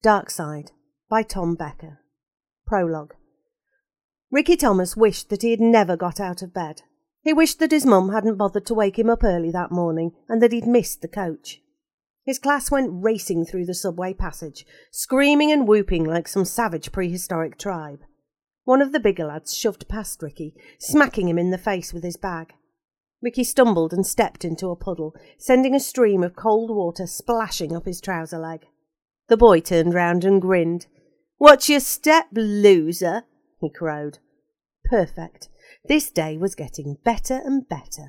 Dark Side by Tom Becker. Prologue. Ricky Thomas wished that he had never got out of bed. He wished that his mum hadn't bothered to wake him up early that morning and that he'd missed the coach. His class went racing through the subway passage, screaming and whooping like some savage prehistoric tribe. One of the bigger lads shoved past Ricky, smacking him in the face with his bag. Ricky stumbled and stepped into a puddle, sending a stream of cold water splashing up his trouser leg. The boy turned round and grinned. "Watch your step, loser," he crowed. Perfect. This day was getting better and better.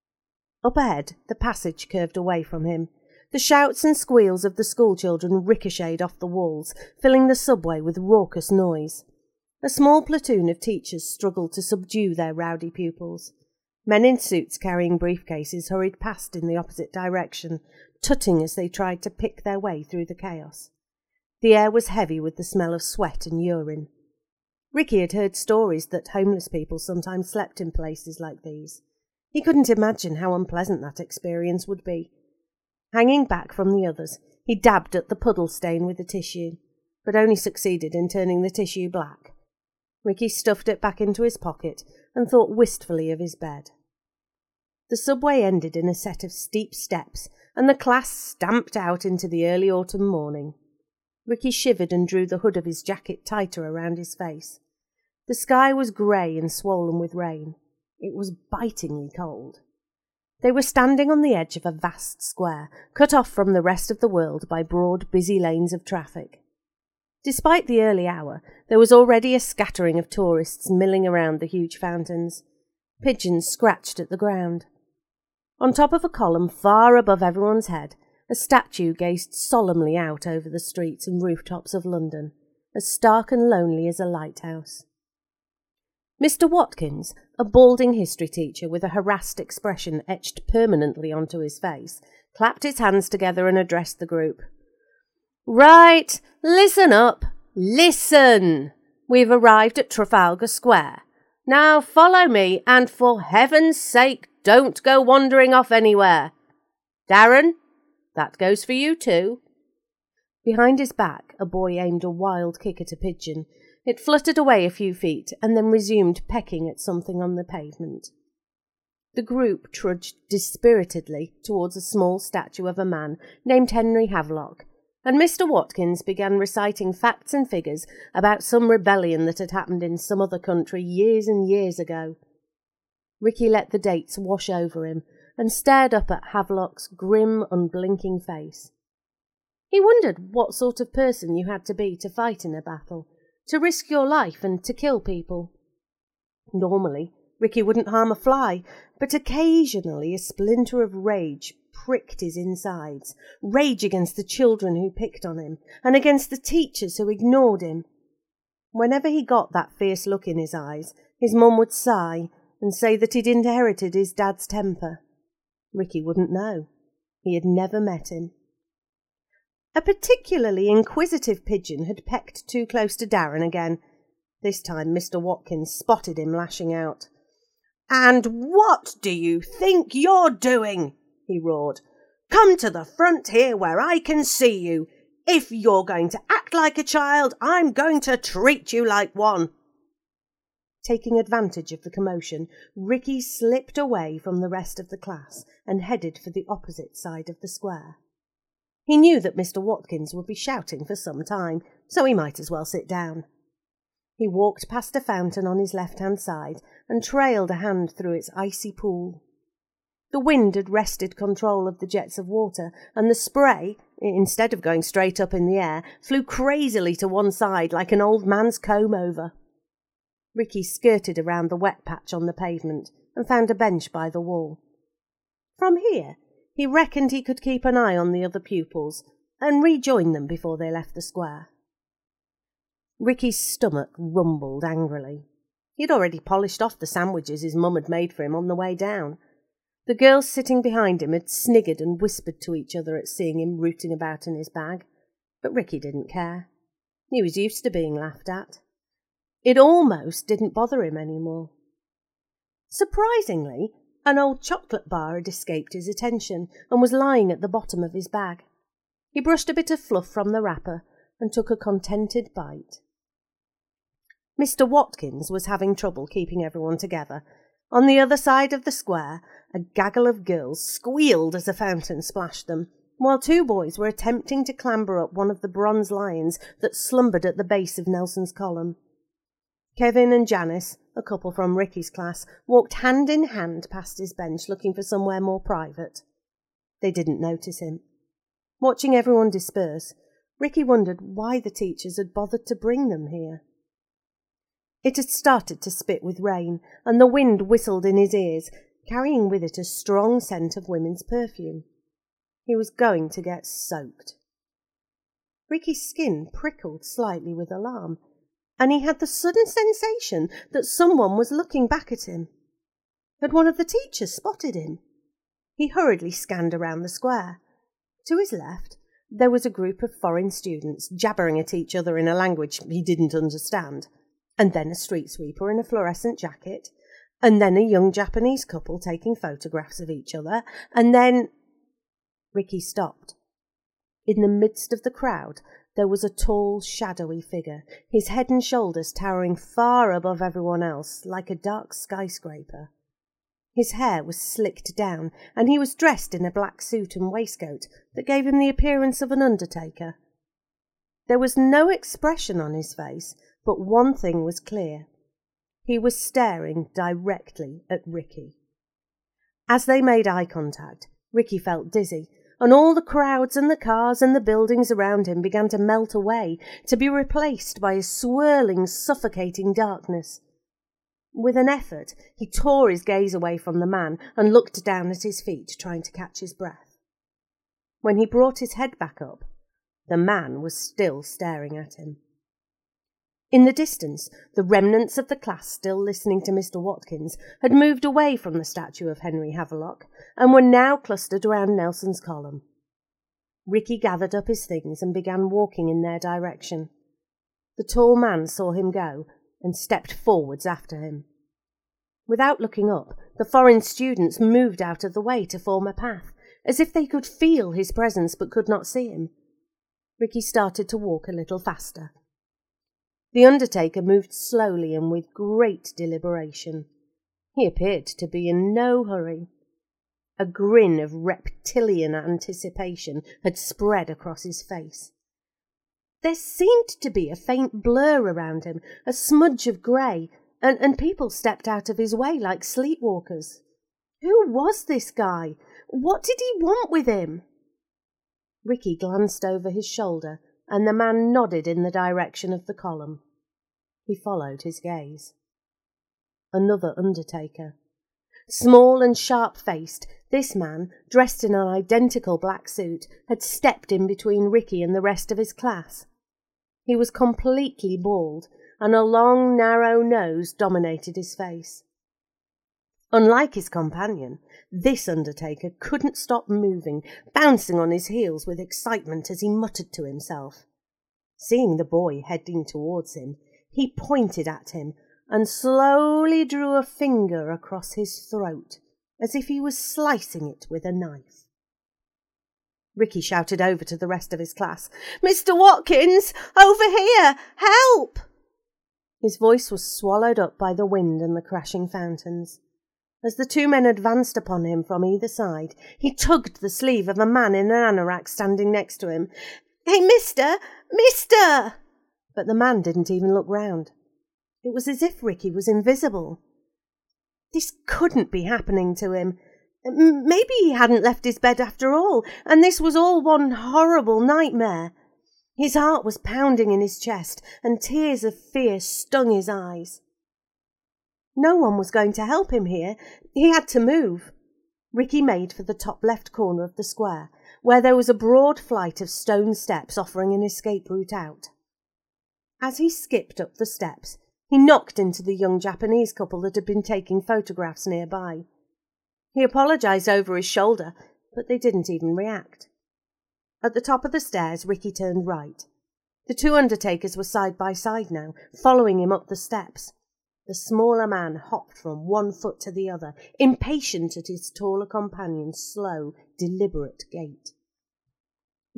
Up ahead, the passage curved away from him. The shouts and squeals of the schoolchildren ricocheted off the walls, filling the subway with raucous noise. A small platoon of teachers struggled to subdue their rowdy pupils. Men in suits carrying briefcases hurried past in the opposite direction, tutting as they tried to pick their way through the chaos. The air was heavy with the smell of sweat and urine. Ricky had heard stories that homeless people sometimes slept in places like these. He couldn't imagine how unpleasant that experience would be. Hanging back from the others, he dabbed at the puddle stain with a tissue, but only succeeded in turning the tissue black. Ricky stuffed it back into his pocket and thought wistfully of his bed. The subway ended in a set of steep steps, and the class stamped out into the early autumn morning. Ricky shivered and drew the hood of his jacket tighter around his face. The sky was grey and swollen with rain. It was bitingly cold. They were standing on the edge of a vast square, cut off from the rest of the world by broad, busy lanes of traffic. Despite the early hour, there was already a scattering of tourists milling around the huge fountains. Pigeons scratched at the ground. On top of a column far above everyone's head, a statue gazed solemnly out over the streets and rooftops of London, as stark and lonely as a lighthouse. Mr. Watkins, a balding history teacher with a harassed expression etched permanently onto his face, clapped his hands together and addressed the group. "Right, listen up, listen! We've arrived at Trafalgar Square. Now follow me, and for heaven's sake, don't go wandering off anywhere. Darren, that goes for you too." Behind his back, a boy aimed a wild kick at a pigeon. It fluttered away a few feet and then resumed pecking at something on the pavement. The group trudged dispiritedly towards a small statue of a man named Henry Havelock, and Mr. Watkins began reciting facts and figures about some rebellion that had happened in some other country years and years ago. Ricky let the dates wash over him and stared up at Havelock's grim, unblinking face. He wondered what sort of person you had to be to fight in a battle, to risk your life and to kill people. Normally, Ricky wouldn't harm a fly, but occasionally a splinter of rage pricked his insides, rage against the children who picked on him, and against the teachers who ignored him. Whenever he got that fierce look in his eyes, his mum would sigh and say that he'd inherited his dad's temper. Ricky wouldn't know. He had never met him. A particularly inquisitive pigeon had pecked too close to Darren again. This time Mr. Watkins spotted him lashing out. "And what do you think you're doing?" he roared. "Come to the front here where I can see you. If you're going to act like a child, I'm going to treat you like one." Taking advantage of the commotion, Ricky slipped away from the rest of the class and headed for the opposite side of the square. He knew that Mr. Watkins would be shouting for some time, so he might as well sit down. He walked past a fountain on his left-hand side and trailed a hand through its icy pool. The wind had wrested control of the jets of water, and the spray, instead of going straight up in the air, flew crazily to one side like an old man's comb-over. Ricky skirted around the wet patch on the pavement and found a bench by the wall. From here, he reckoned he could keep an eye on the other pupils and rejoin them before they left the square. Ricky's stomach rumbled angrily. He'd already polished off the sandwiches his mum had made for him on the way down. The girls sitting behind him had sniggered and whispered to each other at seeing him rooting about in his bag, but Ricky didn't care. He was used to being laughed at. It almost didn't bother him anymore. Surprisingly, an old chocolate bar had escaped his attention and was lying at the bottom of his bag. He brushed a bit of fluff from the wrapper and took a contented bite. Mr. Watkins was having trouble keeping everyone together. On the other side of the square, a gaggle of girls squealed as a fountain splashed them, while two boys were attempting to clamber up one of the bronze lions that slumbered at the base of Nelson's column. Kevin and Janice, a couple from Ricky's class, walked hand in hand past his bench looking for somewhere more private. They didn't notice him. Watching everyone disperse, Ricky wondered why the teachers had bothered to bring them here. It had started to spit with rain, and the wind whistled in his ears, carrying with it a strong scent of women's perfume. He was going to get soaked. Ricky's skin prickled slightly with alarm, and he had the sudden sensation that someone was looking back at him. Had one of the teachers spotted him? He hurriedly scanned around the square. To his left, there was a group of foreign students jabbering at each other in a language he didn't understand, and then a street sweeper in a fluorescent jacket, and then a young Japanese couple taking photographs of each other, and then... Ricky stopped. In the midst of the crowd, there was a tall, shadowy figure, his head and shoulders towering far above everyone else, like a dark skyscraper. His hair was slicked down, and he was dressed in a black suit and waistcoat that gave him the appearance of an undertaker. There was no expression on his face, but one thing was clear. He was staring directly at Ricky. As they made eye contact, Ricky felt dizzy, and all the crowds and the cars and the buildings around him began to melt away, to be replaced by a swirling, suffocating darkness. With an effort, he tore his gaze away from the man and looked down at his feet, trying to catch his breath. When he brought his head back up, the man was still staring at him. In the distance, the remnants of the class still listening to Mr. Watkins had moved away from the statue of Henry Havelock and were now clustered around Nelson's column. Ricky gathered up his things and began walking in their direction. The tall man saw him go and stepped forwards after him. Without looking up, the foreign students moved out of the way to form a path, as if they could feel his presence but could not see him. Ricky started to walk a little faster. The undertaker moved slowly and with great deliberation. He appeared to be in no hurry. A grin of reptilian anticipation had spread across his face. There seemed to be a faint blur around him, a smudge of grey, and people stepped out of his way like sleepwalkers. Who was this guy? What did he want with him? Ricky glanced over his shoulder, and the man nodded in the direction of the column. He followed his gaze. Another undertaker. Small and sharp-faced, this man, dressed in an identical black suit, had stepped in between Ricky and the rest of his class. He was completely bald, and a long, narrow nose dominated his face. Unlike his companion, this undertaker couldn't stop moving, bouncing on his heels with excitement as he muttered to himself. Seeing the boy heading towards him, he pointed at him and slowly drew a finger across his throat, as if he was slicing it with a knife. Ricky shouted over to the rest of his class, "Mr. Watkins, over here! Help!" His voice was swallowed up by the wind and the crashing fountains. As the two men advanced upon him from either side, he tugged the sleeve of a man in an anorak standing next to him. "Hey, mister! Mister!" But the man didn't even look round. It was as if Ricky was invisible. This couldn't be happening to him. Maybe he hadn't left his bed after all, and this was all one horrible nightmare. His heart was pounding in his chest, and tears of fear stung his eyes. No one was going to help him here. He had to move. Ricky made for the top left corner of the square, where there was a broad flight of stone steps offering an escape route out. As he skipped up the steps, he knocked into the young Japanese couple that had been taking photographs nearby. He apologised over his shoulder, but they didn't even react. At the top of the stairs, Ricky turned right. The two undertakers were side by side now, following him up the steps. The smaller man hopped from one foot to the other, impatient at his taller companion's slow, deliberate gait.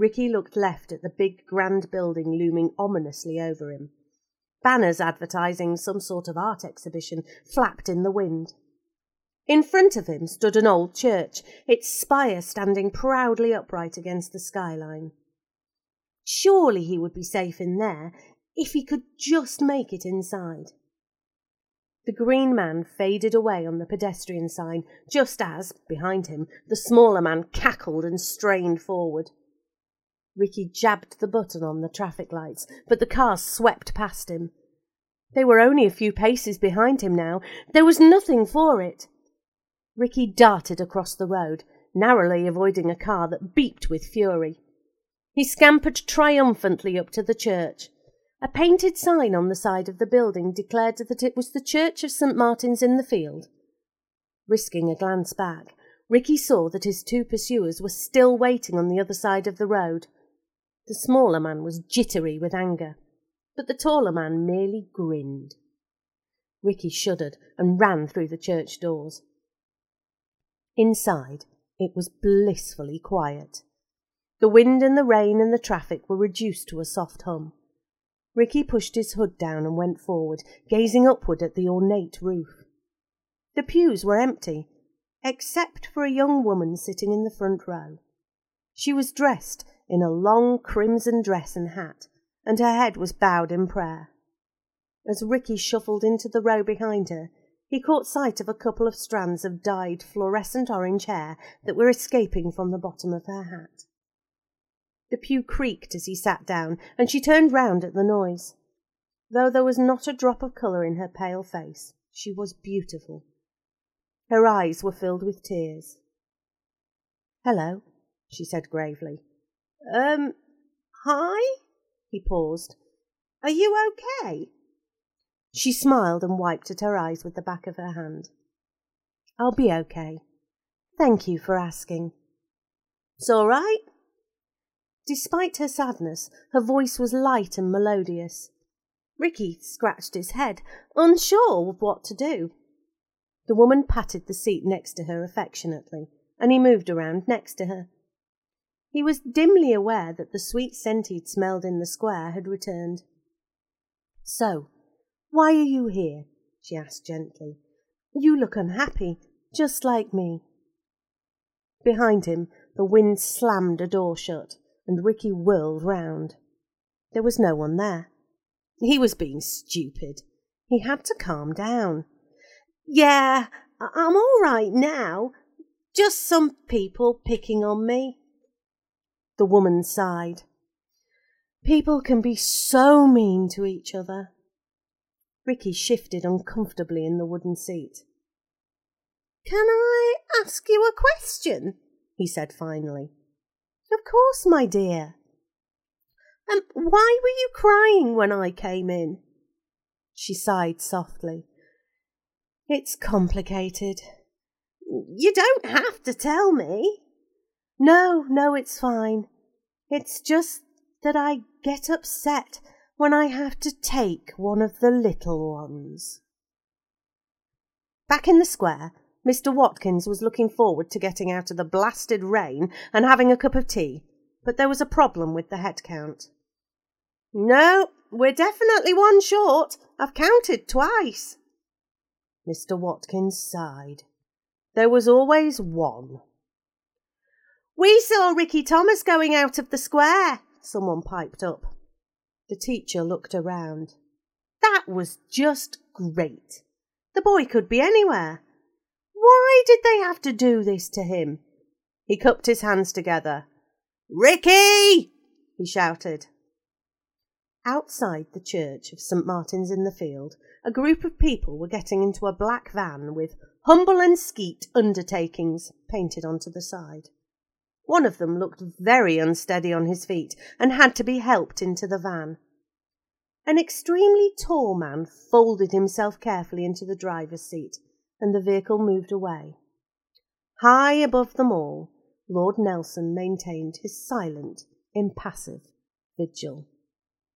Ricky looked left at the big grand building looming ominously over him. Banners advertising some sort of art exhibition flapped in the wind. In front of him stood an old church, its spire standing proudly upright against the skyline. Surely he would be safe in there, if he could just make it inside. The green man faded away on the pedestrian sign, just as, behind him, the smaller man cackled and strained forward. Ricky jabbed the button on the traffic lights, but the cars swept past him. They were only a few paces behind him now. There was nothing for it. Ricky darted across the road, narrowly avoiding a car that beeped with fury. He scampered triumphantly up to the church. A painted sign on the side of the building declared that it was the Church of St. Martin's in the Field. Risking a glance back, Ricky saw that his two pursuers were still waiting on the other side of the road. The smaller man was jittery with anger, but the taller man merely grinned. Ricky shuddered and ran through the church doors. Inside, it was blissfully quiet. The wind and the rain and the traffic were reduced to a soft hum. Ricky pushed his hood down and went forward, gazing upward at the ornate roof. The pews were empty, except for a young woman sitting in the front row. She was dressed in a long crimson dress and hat, and her head was bowed in prayer. As Ricky shuffled into the row behind her, he caught sight of a couple of strands of dyed fluorescent orange hair that were escaping from the bottom of her hat. The pew creaked as he sat down, and she turned round at the noise. Though there was not a drop of colour in her pale face, she was beautiful. Her eyes were filled with tears. "Hello," she said gravely. Hi?" He paused. "Are you okay?" She smiled and wiped at her eyes with the back of her hand. "I'll be okay. Thank you for asking." "It's all right." Despite her sadness, her voice was light and melodious. Ricky scratched his head, unsure of what to do. The woman patted the seat next to her affectionately, and he moved around next to her. He was dimly aware that the sweet scent he'd smelled in the square had returned. "So, why are you here?" she asked gently. "You look unhappy, just like me." Behind him, the wind slammed a door shut, and Ricky whirled round. There was no one there. He was being stupid. He had to calm down. "Yeah, I'm all right now. Just some people picking on me." The woman sighed. "People can be so mean to each other." Ricky shifted uncomfortably in the wooden seat. "Can I ask you a question?" he said finally. "Of course, my dear." Why were you crying when I came in?" She sighed softly. "It's complicated." "You don't have to tell me." No, it's fine. It's just that I get upset when I have to take one of the little ones." Back in the square, Mr. Watkins was looking forward to getting out of the blasted rain and having a cup of tea, but there was a problem with the head count. "No, we're definitely one short. I've counted twice." Mr. Watkins sighed. There was always one. "We saw Ricky Thomas going out of the square," someone piped up. The teacher looked around. That was just great. The boy could be anywhere. Why did they have to do this to him? He cupped his hands together. "Ricky!" he shouted. Outside the Church of St. Martin's in the Field, a group of people were getting into a black van with "Humble and Skeet Undertakings" painted onto the side. One of them looked very unsteady on his feet and had to be helped into the van. An extremely tall man folded himself carefully into the driver's seat, and the vehicle moved away. High above them all, Lord Nelson maintained his silent, impassive vigil.